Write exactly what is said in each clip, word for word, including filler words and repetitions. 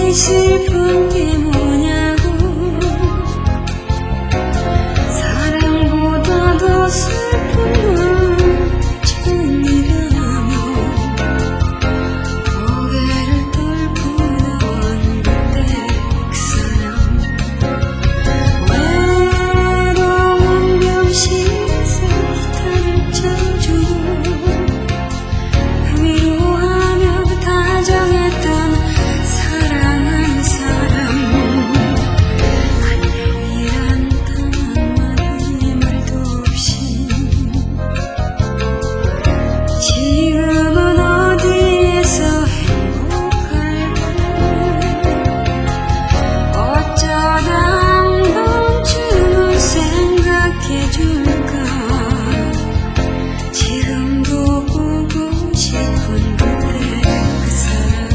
이 슬픈 게 뭐냐고. 사랑보다 더 슬픈 건 처음이라며 고개를 떨구던 그때 그 사람 외로운 병실에서 기타를 쳐주고 위로하며 다정했던 사랑하는 사람. 안녕이란 단 한마디 말도 없이 지금은 어디에서 행복할까. 어쩌다 한 번쯤은 생각해줄까. 지금도 보고 싶은 그때 그 사람.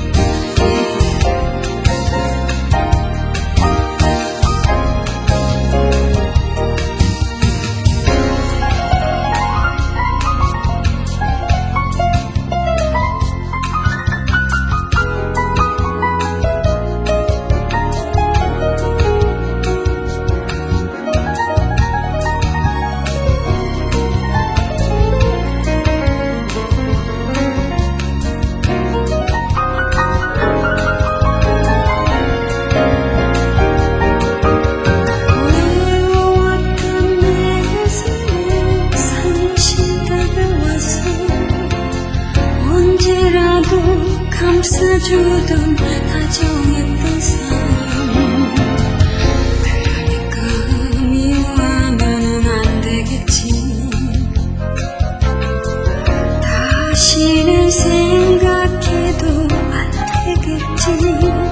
외로웠던 내 가슴에 사무실 다가와서 언제라도 감싸주던 다정했던 사람. 그러니까 미워하면은 안 되겠지. 다시는 생각해도 안 되겠지.